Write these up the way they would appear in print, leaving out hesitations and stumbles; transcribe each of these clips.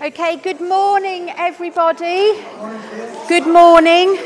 Okay, good morning, everybody. Good morning.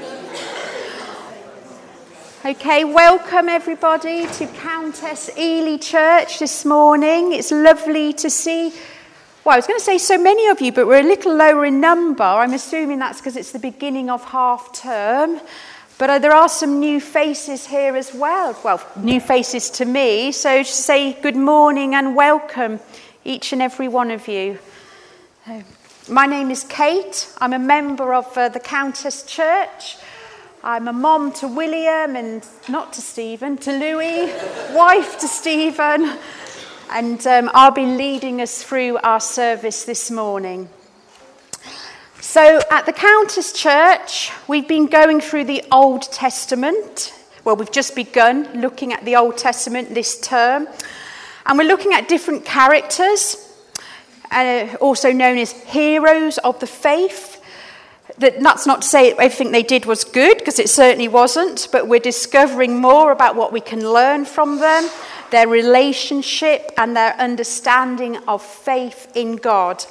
Okay, welcome everybody to Countess Ely Church this morning. It's lovely to see, well, I was going to say so many of you, but we're a little lower in number. I'm assuming that's because it's the beginning of half term. But there are some new faces here as well. Well, new faces to me. So just say good morning and welcome, each and every one of you. My name is Kate. I'm a member of the Countess Church. I'm a mom to William and not to Stephen, to Louis, wife to Stephen. And I'll be leading us through our service this morning. So at the Countess Church, we've been going through the Old Testament. Well, we've just begun looking at the Old Testament this term. And we're looking at different characters, also known as heroes of the faith. That's not to say everything they did was good, because it certainly wasn't, but we're discovering more about what we can learn from them, their relationship and their understanding of faith in God.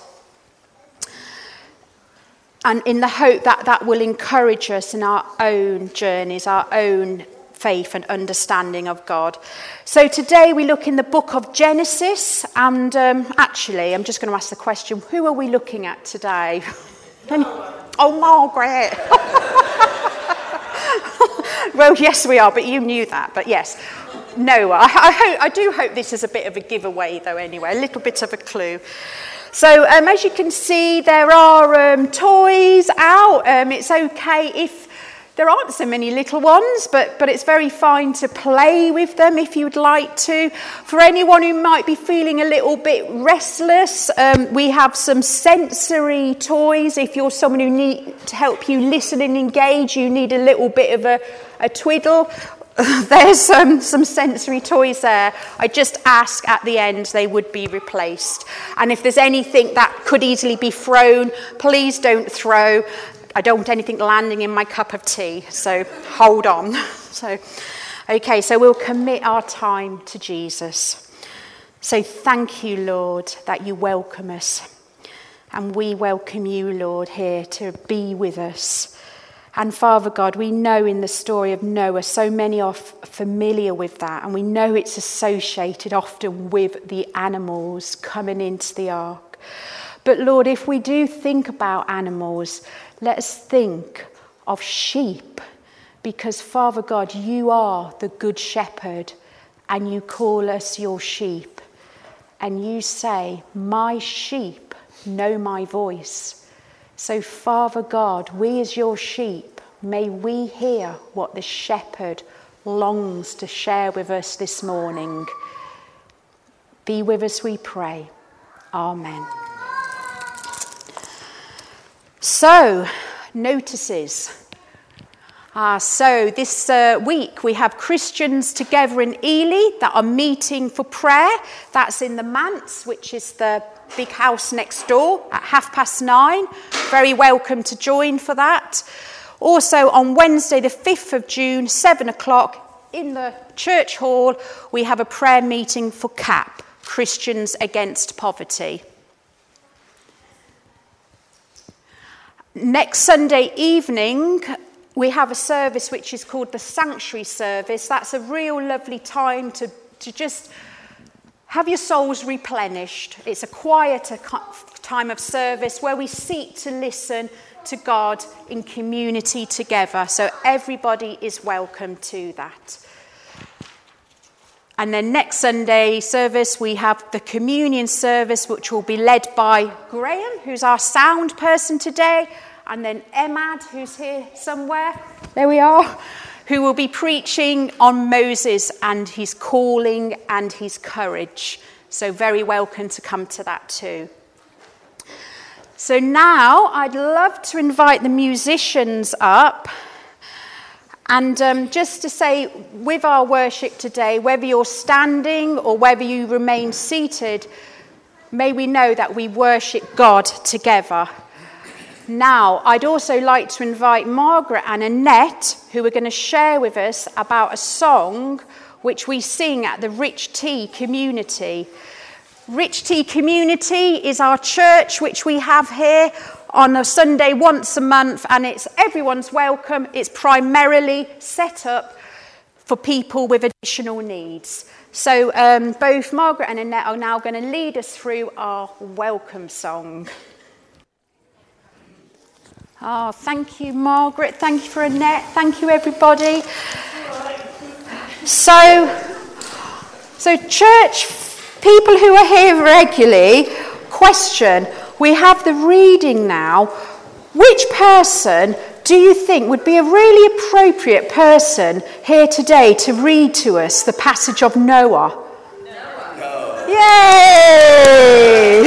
And in the hope that that will encourage us in our own journeys, our own faith and understanding of God. So today we look in the book of Genesis, and actually I'm just going to ask the question, who are we looking at today? Oh, Margaret. Well, yes we are, but you knew that, but yes. No, I do hope this is a bit of a giveaway though anyway, a little bit of a clue. So as you can see, there are toys out. It's okay if there aren't so many little ones, but it's very fine to play with them if you'd like to. For anyone who might be feeling a little bit restless, we have some sensory toys. If you're someone who needs to help you listen and engage, you need a little bit of a twiddle. There's some sensory toys there. I just ask at the end they would be replaced. And if there's anything that could easily be thrown, please don't throw. I don't want anything landing in my cup of tea, so hold on. So we'll commit our time to Jesus. So thank you, Lord, that you welcome us. And we welcome you, Lord, here to be with us. And Father God, we know in the story of Noah, so many are familiar with that. And we know it's associated often with the animals coming into the ark. But Lord, if we do think about animals, let us think of sheep. Because Father God, you are the good shepherd and you call us your sheep. And you say, my sheep know my voice. So, Father God, we as your sheep, may we hear what the shepherd longs to share with us this morning. Be with us, we pray. Amen. So, notices. So this week we have Christians together in Ely that are meeting for prayer. That's in the Manse, which is the big house next door at 9:30. Very welcome to join for that. Also on Wednesday the 5th of June, 7:00 in the church hall, we have a prayer meeting for CAP, Christians Against Poverty. Next Sunday evening, we have a service which is called the Sanctuary Service. That's a real lovely time to just have your souls replenished. It's a quieter time of service where we seek to listen to God in community together. So everybody is welcome to that. And then next Sunday service, we have the communion service, which will be led by Graham, who's our sound person today, and then Emad, who's here somewhere, there we are, who will be preaching on Moses and his calling and his courage. So very welcome to come to that too. So now I'd love to invite the musicians up. And just to say, with our worship today, whether you're standing or whether you remain seated, may we know that we worship God together. Now, I'd also like to invite Margaret and Annette, who are going to share with us about a song which we sing at the Rich Tea community. Rich Tea Community is our church, which we have here on a Sunday once a month, and everyone's welcome. It's primarily set up for people with additional needs. So both Margaret and Annette are now going to lead us through our welcome song. Oh, thank you, Margaret. Thank you for Annette. Thank you, everybody. So church people who are here regularly, question, we have the reading now. Which person do you think would be a really appropriate person here today to read to us the passage of Noah? Noah. Yay!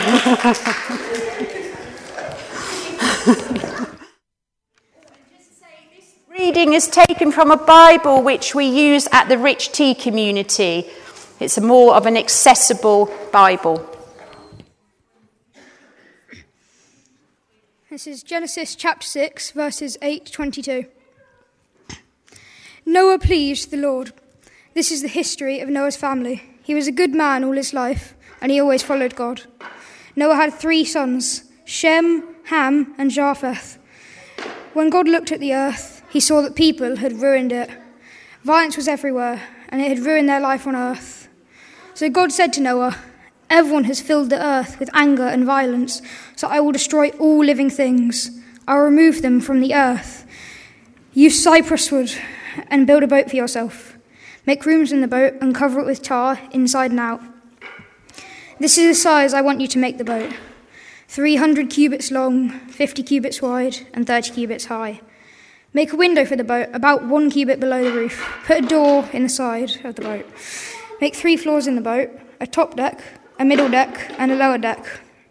This reading is taken from a Bible which we use at the Rich Tea Community. It's more of an accessible Bible. This is Genesis chapter 6, verses 8 to 22. Noah pleased the Lord. This is the history of Noah's family. He was a good man all his life, and he always followed God. Noah had 3 sons, Shem, Ham, and Japheth. When God looked at the earth, he saw that people had ruined it. Violence was everywhere, and it had ruined their life on earth. So God said to Noah, "Everyone has filled the earth with anger and violence, so I will destroy all living things. I will remove them from the earth. Use cypress wood and build a boat for yourself. Make rooms in the boat and cover it with tar inside and out. This is the size I want you to make the boat: 300 cubits long, 50 cubits wide, and 30 cubits high. Make a window for the boat about 1 cubit below the roof. Put a door in the side of the boat. Make 3 floors in the boat, a top deck, a middle deck, and a lower deck.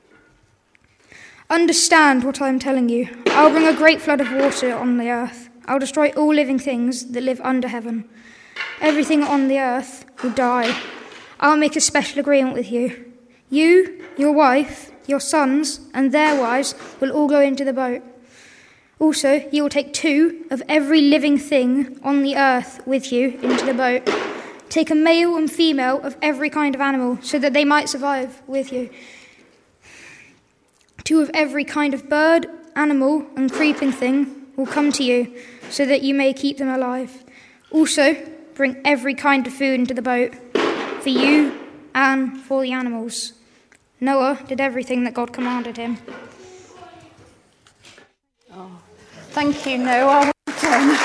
Understand what I am telling you. I will bring a great flood of water on the earth. I will destroy all living things that live under heaven. Everything on the earth will die. I will make a special agreement with you. You, your wife, your sons, and their wives will all go into the boat. Also, you will take 2 of every living thing on the earth with you into the boat. Take a male and female of every kind of animal, so that they might survive with you. 2 of every kind of bird, animal, and creeping thing will come to you, so that you may keep them alive. Also, bring every kind of food into the boat, for you and for the animals." Noah did everything that God commanded him. Oh, thank you, Noah. Well done.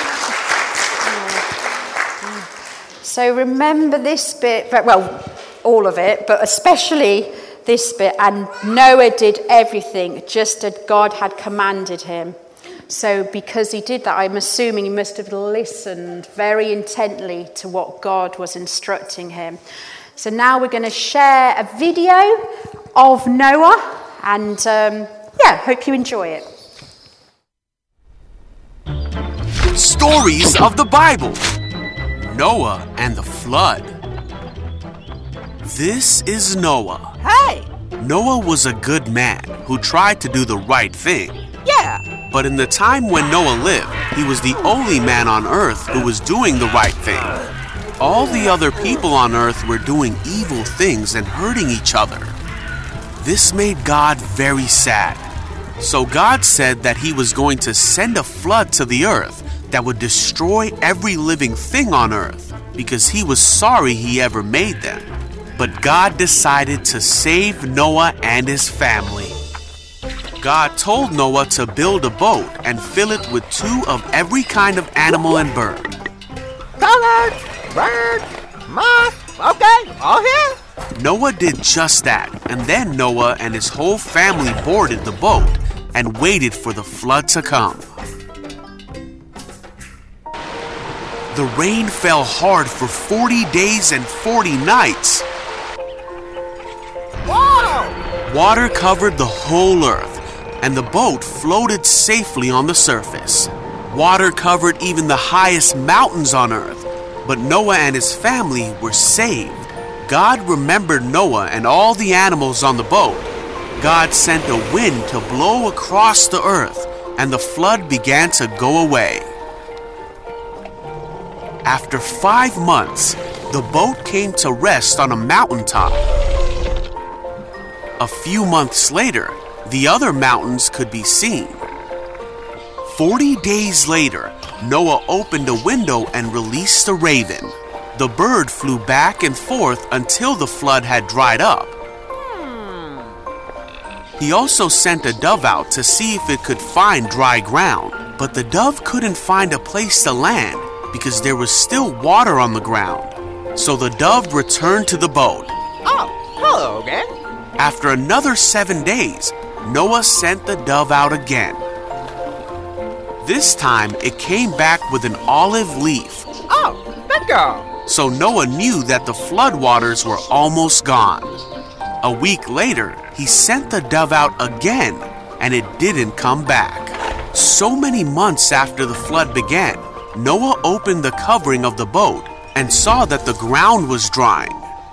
So remember this bit, well, all of it, but especially this bit. And Noah did everything just as God had commanded him. So because he did that, I'm assuming he must have listened very intently to what God was instructing him. So now we're going to share a video of Noah, and hope you enjoy it. Stories of the Bible. Noah and the flood. This is Noah. Hey! Noah was a good man who tried to do the right thing. Yeah! But in the time when Noah lived, he was the only man on earth who was doing the right thing. All the other people on earth were doing evil things and hurting each other. This made God very sad. So God said that he was going to send a flood to the earth that would destroy every living thing on earth, because he was sorry he ever made them. But God decided to save Noah and his family. God told Noah to build a boat and fill it with 2 of every kind of animal and bird. Colored, bird, moth, okay, all here? Noah did just that, and then Noah and his whole family boarded the boat and waited for the flood to come. The rain fell hard for 40 days and 40 nights. Whoa! Water covered the whole earth, and the boat floated safely on the surface. Water covered even the highest mountains on earth, but Noah and his family were saved. God remembered Noah and all the animals on the boat. God sent a wind to blow across the earth, and the flood began to go away. After 5 months, the boat came to rest on a mountaintop. A few months later, the other mountains could be seen. 40 days later, Noah opened a window and released a raven. The bird flew back and forth until the flood had dried up. He also sent a dove out to see if it could find dry ground, but the dove couldn't find a place to land because there was still water on the ground. So the dove returned to the boat. Oh, hello again. After another 7 days, Noah sent the dove out again. This time, it came back with an olive leaf. Oh, bingo. So Noah knew that the floodwaters were almost gone. A week later, he sent the dove out again, and it didn't come back. So many months after the flood began, Noah opened the covering of the boat and saw that the ground was drying.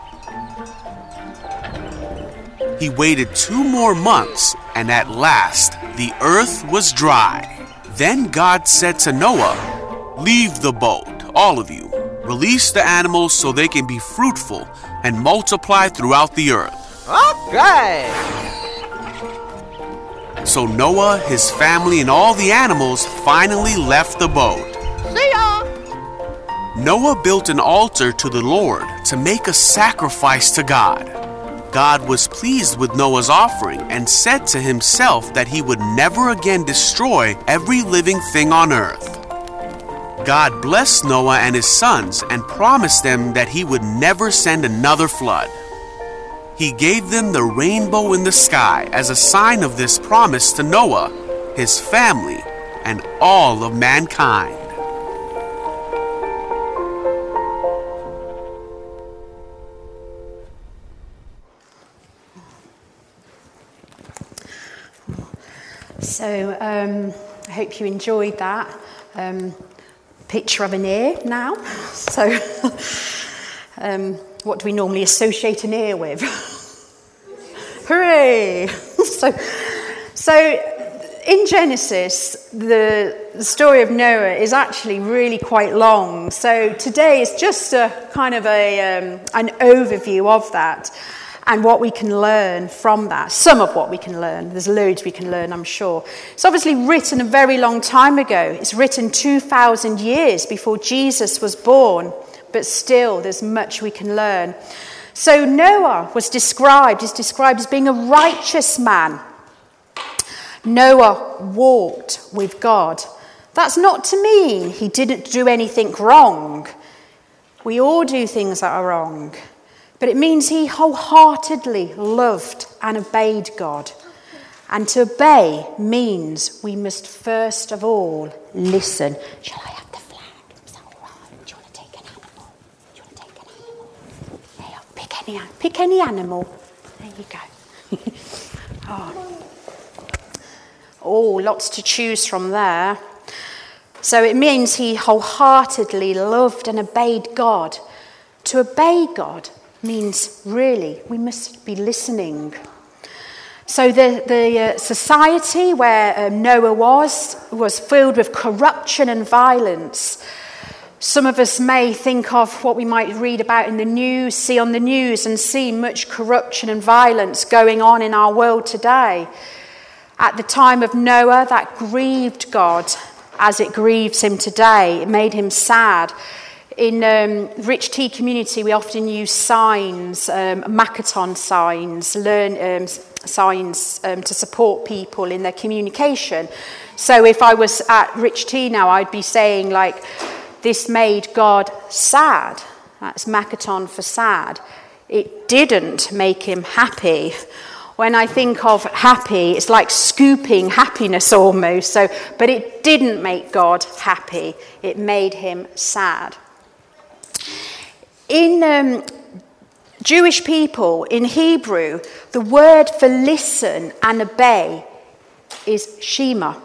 He waited 2 more months, and at last, the earth was dry. Then God said to Noah, "Leave the boat, all of you. Release the animals so they can be fruitful and multiply throughout the earth." Okay. So Noah, his family, and all the animals finally left the boat. See ya. Noah built an altar to the Lord to make a sacrifice to God. God was pleased with Noah's offering and said to himself that he would never again destroy every living thing on earth. God blessed Noah and his sons and promised them that he would never send another flood. He gave them the rainbow in the sky as a sign of this promise to Noah, his family, and all of mankind. So I hope you enjoyed that. Picture of an ear now. So what do we normally associate an ear with? Hooray! So in Genesis, the story of Noah is actually really quite long. So today is just a kind of an overview of that and what we can learn from that. Some of what we can learn. There's loads we can learn, I'm sure. It's obviously written a very long time ago. It's written 2,000 years before Jesus was born. But still, there's much we can learn. So Noah is described as being a righteous man. Noah walked with God. That's not to mean he didn't do anything wrong. We all do things that are wrong. But it means he wholeheartedly loved and obeyed God. And to obey means we must first of all listen. Shall I have the flag? Is that all right? Do you want to take an animal? Do you want to take an animal? There you are. Pick any animal. There you go. Oh, lots to choose from there. So it means he wholeheartedly loved and obeyed God. To obey God means really we must be listening. So the society where Noah was filled with corruption and violence. Some of us may think of what we might read about in the news, see on the news, and see much corruption and violence going on in our world today. At the time of Noah, that grieved God as it grieves him today. It made him sad. In Rich Tea community, we often use signs, Makaton signs, signs to support people in their communication. So if I was at Rich Tea now, I'd be saying like, this made God sad. That's Makaton for sad. It didn't make him happy. When I think of happy, it's like scooping happiness almost. But it didn't make God happy. It made him sad. In Jewish people, in Hebrew, the word for listen and obey is Shema.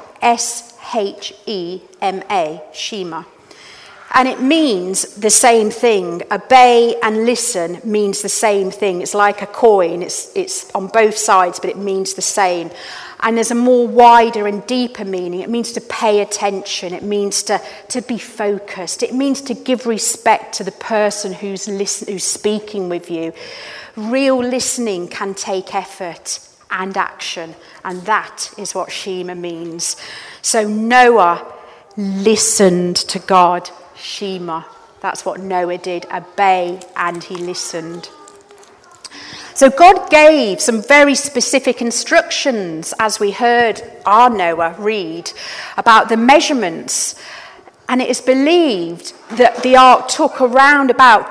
S-H-E-M-A, Shema. And it means the same thing. Obey and listen means the same thing. It's like a coin. It's on both sides, but it means the same. And there's a more wider and deeper meaning. It means to pay attention. It means to be focused. It means to give respect to the person who's speaking with you. Real listening can take effort and action, and that is what Shema means. So Noah listened to God. Shema. That's what Noah did. Obey, and he listened. So God gave some very specific instructions, as we heard our Noah read, about the measurements. And it is believed that the ark took around about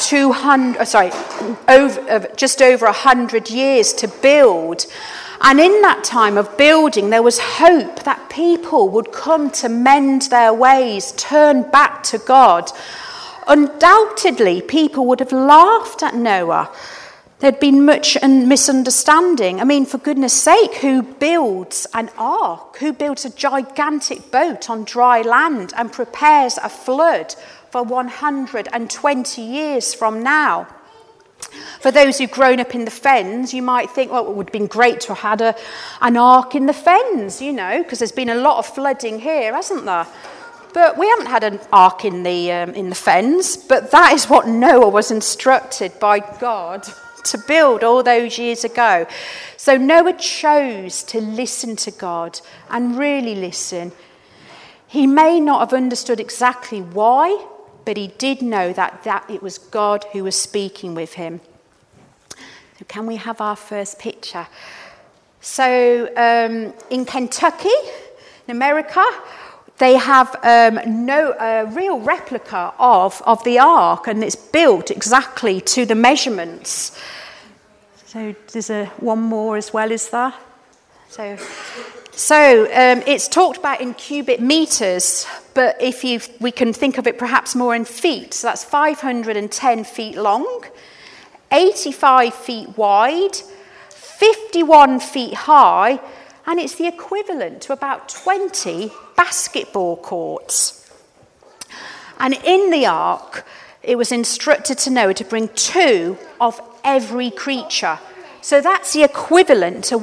just over 100 years to build. And in that time of building, there was hope that people would come to mend their ways, turn back to God. Undoubtedly, people would have laughed at Noah. There'd been much misunderstanding. I mean, for goodness sake, who builds an ark? Who builds a gigantic boat on dry land and prepares a flood for 120 years from now? For those who've grown up in the Fens, you might think, well, it would have been great to have had an ark in the Fens, because there's been a lot of flooding here, hasn't there? But we haven't had an ark in the Fens, but that is what Noah was instructed by God to build all those years ago. So Noah chose to listen to God and really listen. He may not have understood exactly why, but he did know that it was God who was speaking with him. So can we have our first picture? So in Kentucky, in America, they have a real replica of the ark, and it's built exactly to the measurements. So there's one more as well, is there? So it's talked about in cubic meters, but we can think of it perhaps more in feet. So that's 510 feet long, 85 feet wide, 51 feet high, and it's the equivalent to about 20 basketball courts. And in the ark, it was instructed to Noah to bring 2 of every creature. So that's the equivalent to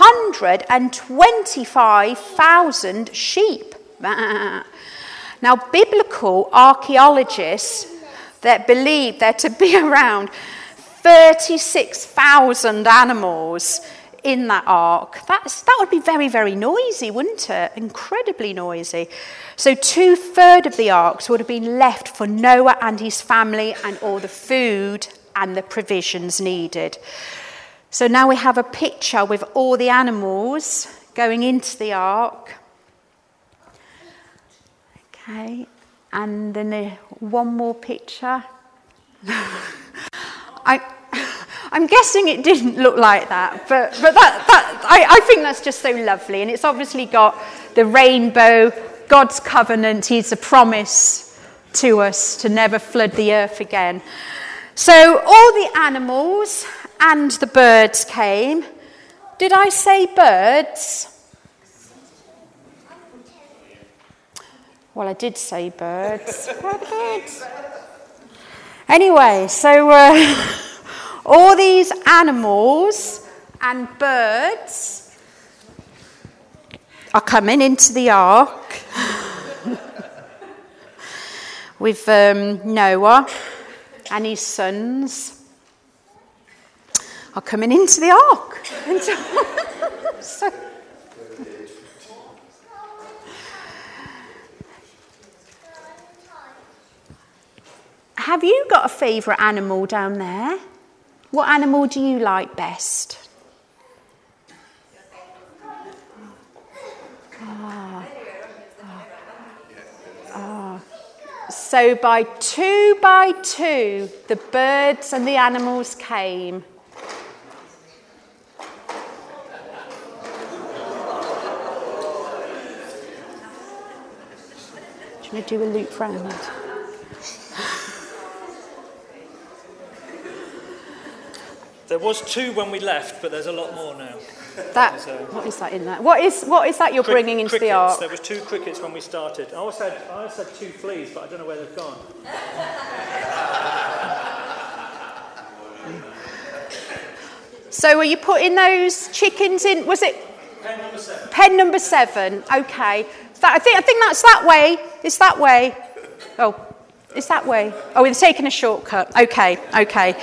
125,000 sheep. Now, biblical archaeologists that believe there to be around 36,000 animals in that ark. That would be very, very noisy, wouldn't it? Incredibly noisy. So 2/3 of the arks would have been left for Noah and his family and all the food and the provisions needed. So now we have a picture with all the animals going into the ark. Okay, and then one more picture. I'm guessing it didn't look like that, but I think that's just so lovely. And it's obviously got the rainbow, God's covenant. He's a promise to us to never flood the earth again. So all the animals and the birds came. Did I say birds? Well, I did say birds. Where are the birds? Anyway, so all these animals and birds are coming into the ark with Noah and his sons are coming into the ark. So, have you got a favourite animal down there? What animal do you like best? So by two, the birds and the animals came. Do you want to do a loop round? There was 2 when we left, but there's a lot more now. What is that in there? What is that you're bringing into crickets. the ark? There was 2 crickets when we started. I also had 2 fleas, but I don't know where they've gone. So were you putting those chickens in? Was it? Depending on the Pen number 7. Okay. I think that's that way. It's that way. Oh, it's that way. Oh, we're taking a shortcut. Okay.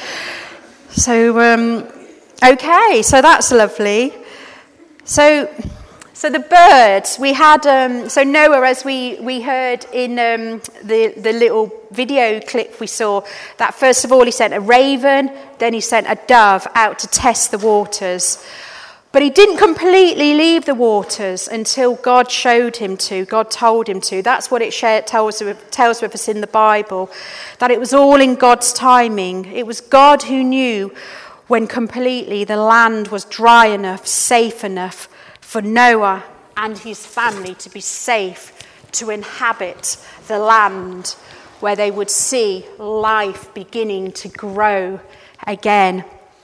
So, okay. So that's lovely. So the birds, we had, so Noah, as we heard in the little video clip we saw, that first of all he sent a raven, then he sent a dove out to test the waters. But he didn't completely leave the waters until God showed him to, God told him to. That's what it tells with us in the Bible, that it was all in God's timing. It was God who knew when completely the land was dry enough, safe enough for Noah and his family to be safe to inhabit the land where they would see life beginning to grow again.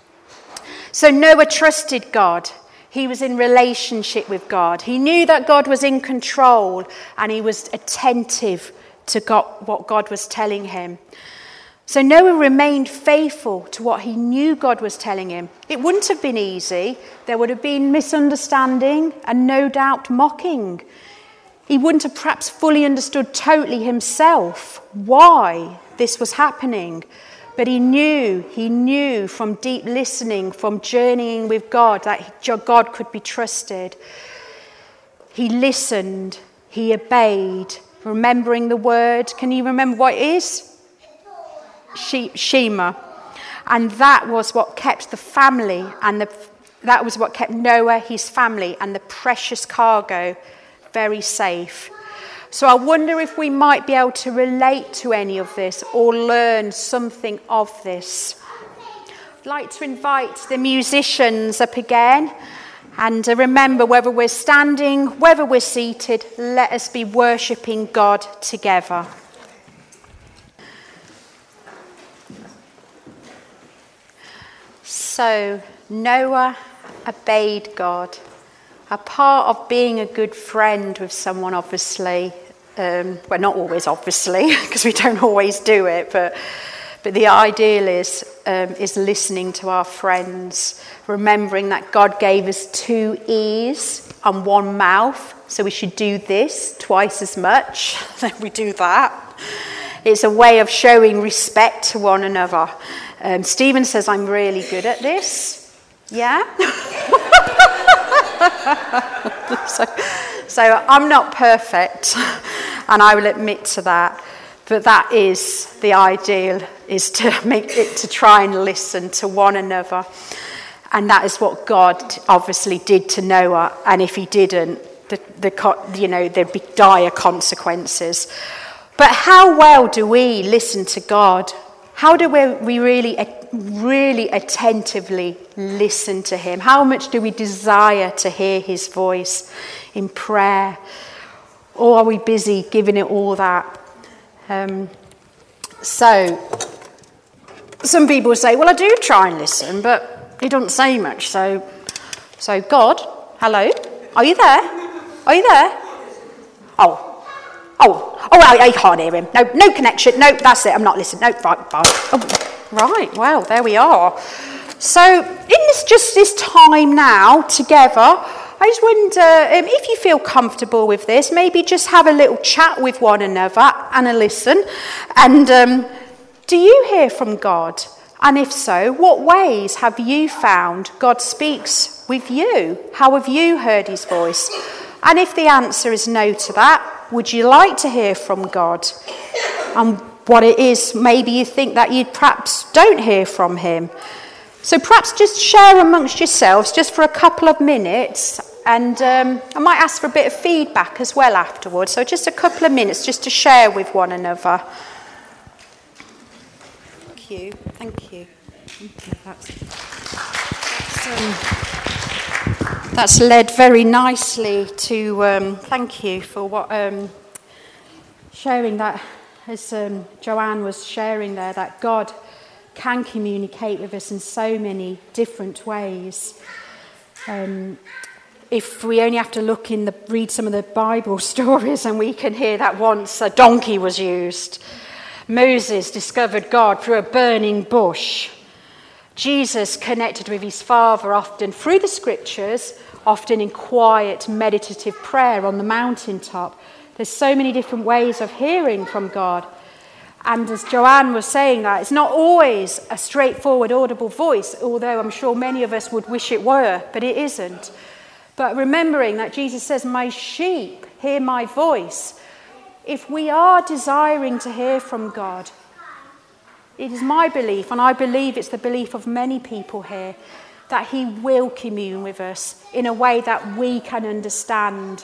So Noah trusted God. He was in relationship with God. He knew that God was in control and he was attentive to what God was telling him. So Noah remained faithful to what he knew God was telling him. It wouldn't have been easy. There would have been misunderstanding and no doubt mocking. He wouldn't have perhaps fully understood totally himself why this was happening. But he knew from deep listening, from journeying with God, that God could be trusted. He listened, he obeyed, remembering the word. Can you remember what it is? Shema. And that was what kept the family, and that was what kept Noah, his family, and the precious cargo very safe. So I wonder if we might be able to relate to any of this or learn something of this. I'd like to invite the musicians up again. And remember, whether we're standing, whether we're seated, let us be worshipping God together. So Noah obeyed God. A part of being a good friend with someone, obviously, well, not always, obviously, because we don't always do it, but the ideal is listening to our friends, remembering that God gave us 2 ears and 1 mouth, so we should do this twice as much than we do that. It's a way of showing respect to one another. Stephen says I'm really good at this. Yeah? So I'm not perfect, and I will admit to that. But that is the ideal, is to try and listen to one another. And that is what God obviously did to Noah. And if he didn't, there'd be dire consequences. But how well do we listen to God? How do we really attentively listen to him? How much do we desire to hear his voice in prayer? Or are we busy giving it all that? So some people say, well, I do try and listen, but he doesn't say much. So God, hello, are you there? Are you there? Oh, I can't hear him. No connection. No, that's it. I'm not listening. No, right, bye. Oh, right, well, there we are. So in this time now together, I just wonder if you feel comfortable with this, maybe just have a little chat with one another and a listen. And do you hear from God? And if so, what ways have you found God speaks with you? How have you heard his voice? And if the answer is no to that, would you like to hear from God? And what it is, maybe you think that you perhaps don't hear from him. So perhaps just share amongst yourselves just for a couple of minutes, and I might ask for a bit of feedback as well afterwards. So just a couple of minutes just to share with one another. Thank you. That's led very nicely to, thank you for what sharing that, as Joanne was sharing there, that God can communicate with us in so many different ways. If we only have to read some of the Bible stories, and we can hear that once a donkey was used. Moses discovered God through a burning bush. Jesus connected with his Father often through the scriptures, often in quiet, meditative prayer on the mountaintop. There's so many different ways of hearing from God. And as Joanne was saying, that it's not always a straightforward, audible voice, although I'm sure many of us would wish it were, but it isn't. But remembering that Jesus says, my sheep hear my voice. If we are desiring to hear from God, it is my belief, and I believe it's the belief of many people here, that he will commune with us in a way that we can understand.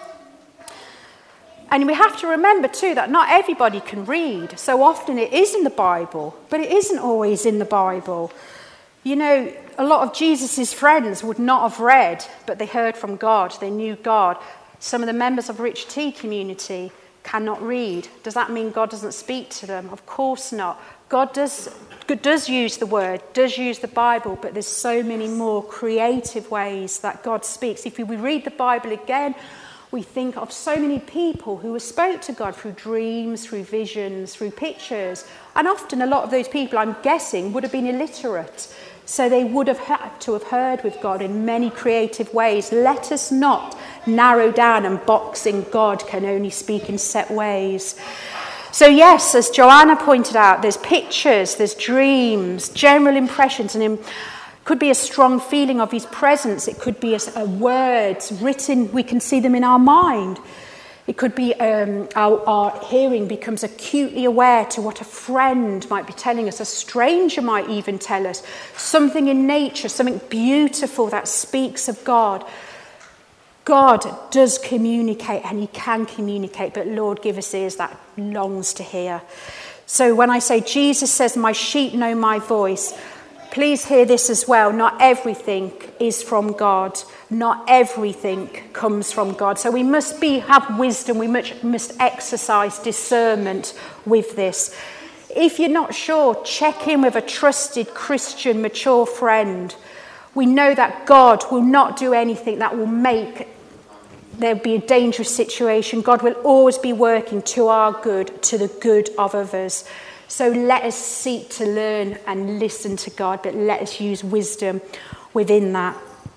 And we have to remember too that not everybody can read. So often it is in the Bible, but it isn't always in the Bible. You know, a lot of Jesus' friends would not have read, but they heard from God, they knew God. Some of the members of Rich Tea community cannot read. Does that mean God doesn't speak to them? Of course not. God does use the word, does use the Bible, but there's so many more creative ways that God speaks. If we read the Bible again, we think of so many people who spoke to God through dreams, through visions, through pictures. And often a lot of those people, I'm guessing, would have been illiterate. So they would have had to have heard with God in many creative ways. Let us not narrow down and box in God can only speak in set ways. So yes, as Joanna pointed out, there's pictures, there's dreams, general impressions, and could be a strong feeling of his presence. It could be a words written, we can see them in our mind. It could be our hearing becomes acutely aware to what a friend might be telling us, a stranger might even tell us, something in nature, something beautiful that speaks of God. God does communicate, and he can communicate, but Lord, give us ears that longs to hear. So when I say Jesus says, my sheep know my voice, please hear this as well. Not everything is from God. Not everything comes from God. So we must have wisdom. We must exercise discernment with this. If you're not sure, check in with a trusted Christian, mature friend. We know that God will not do anything that will make there be a dangerous situation. God will always be working to our good, to the good of others. So let us seek to learn and listen to God, but let us use wisdom within that.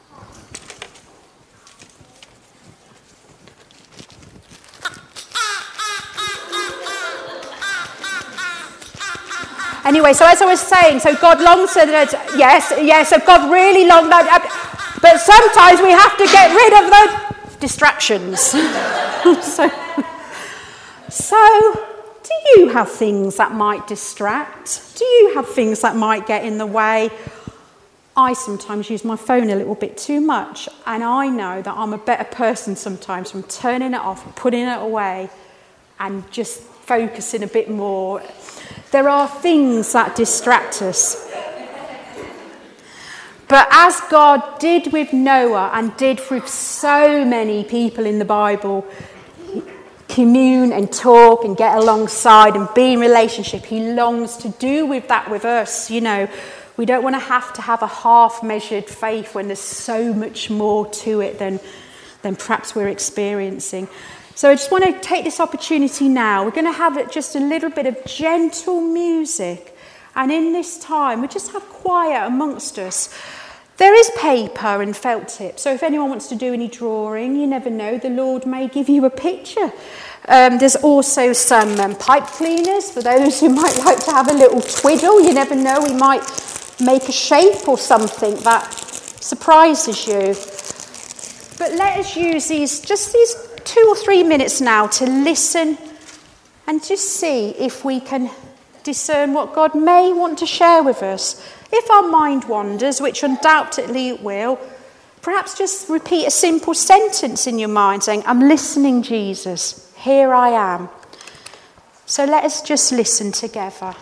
Anyway, so as I was saying, so God longs to that, yes, so God really longs that, but sometimes we have to get rid of the distractions. So do you have things that might distract? Do you have things that might get in the way? I sometimes use my phone a little bit too much, and I know that I'm a better person sometimes from turning it off, putting it away, and just focusing a bit more. There are things that distract us. But as God did with Noah and did with so many people in the Bible, commune and talk and get alongside and be in relationship, he longs to do with that with us. You know, we don't want to have a half-measured faith when there's so much more to it than perhaps we're experiencing. So I just want to take this opportunity now. We're going to have just a little bit of gentle music, and in this time we just have quiet amongst us. There is paper and felt tip, so if anyone wants to do any drawing, you never know, the Lord may give you a picture. There's also some pipe cleaners for those who might like to have a little twiddle. You never know, we might make a shape or something that surprises you. But let us use these 2 or 3 minutes now to listen and just see if we can discern what God may want to share with us. If our mind wanders, which undoubtedly it will, perhaps just repeat a simple sentence in your mind saying, I'm listening, Jesus. Here I am. So let us just listen together.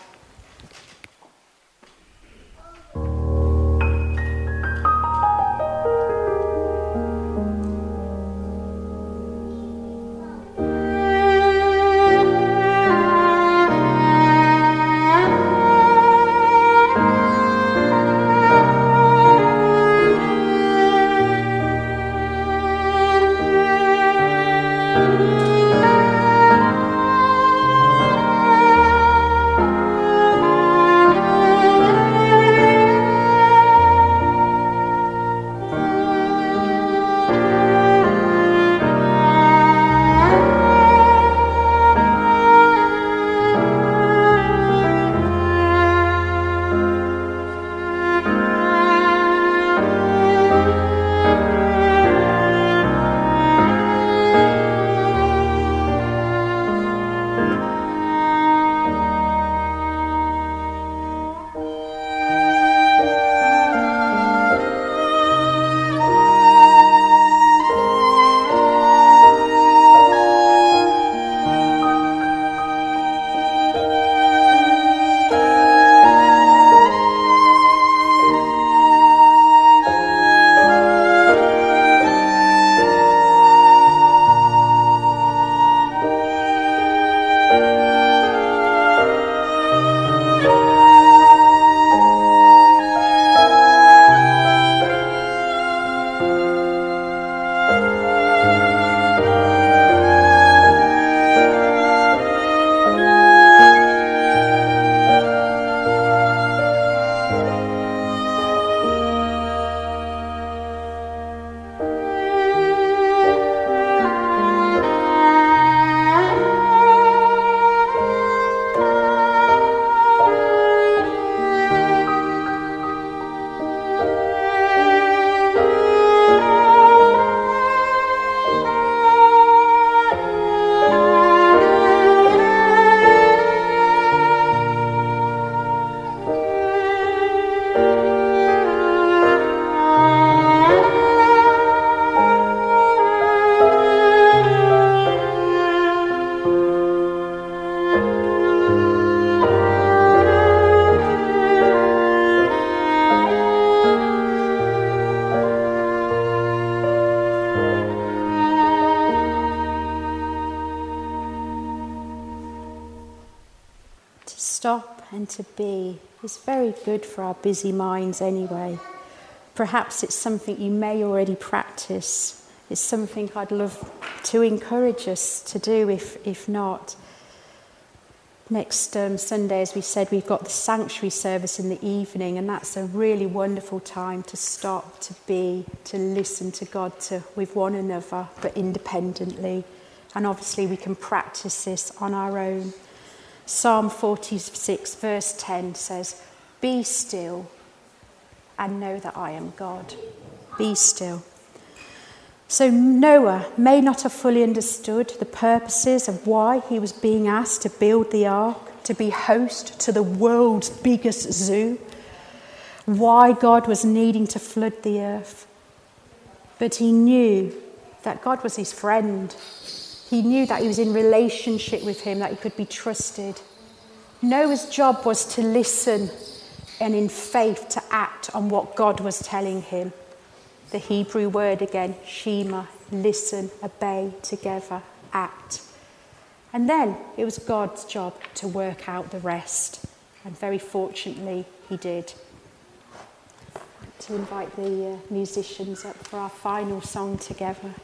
stop and to be is very good for our busy minds anyway. Perhaps it's something you may already practice. It's something I'd love to encourage us to do if not. Next Sunday, as we said, we've got the sanctuary service in the evening, and that's a really wonderful time to stop, to be, to listen to God with one another, but independently. And obviously we can practice this on our own. Psalm 46 verse 10 says, "Be still and know that I am God." Be still. So Noah may not have fully understood the purposes of why he was being asked to build the ark, to be host to the world's biggest zoo, why God was needing to flood the earth. But he knew that God was his friend. He knew that he was in relationship with him, that he could be trusted. Noah's job was to listen and in faith to act on what God was telling him. The Hebrew word again, Shema, listen, obey, together, act. And then it was God's job to work out the rest. And very fortunately, he did. I'd like to invite the musicians up for our final song together.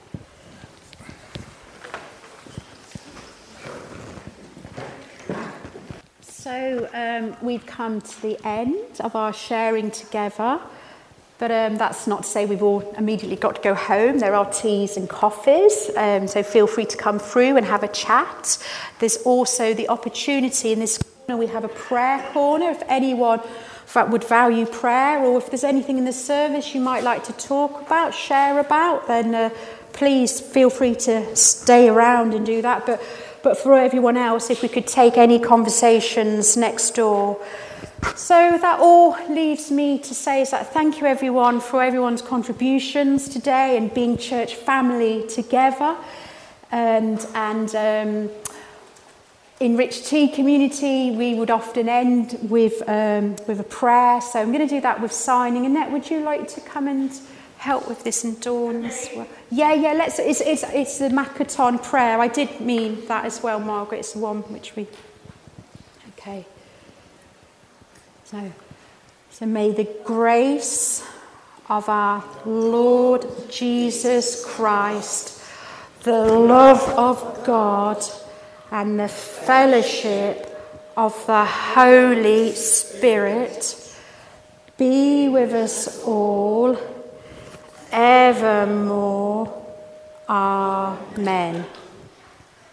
So we've come to the end of our sharing together. But that's not to say we've all immediately got to go home. There are teas and coffees, so feel free to come through and have a chat. There's also the opportunity in this corner, we have a prayer corner. If anyone would value prayer, or if there's anything in the service you might like to talk about, share about, then please feel free to stay around and do that. But for everyone else, if we could take any conversations next door. So that all leaves me to say is that thank you everyone for everyone's contributions today and being church family together. And in Rich Tea Community, we would often end with a prayer. So I'm going to do that with signing. Annette, would you like to come and help with this and Dawn as well? Yeah. Let's. It's the Makaton prayer. I did mean that as well, Margaret. It's the one which we. Okay. So may the grace of our Lord Jesus Christ, the love of God, and the fellowship of the Holy Spirit be with us all evermore. Amen.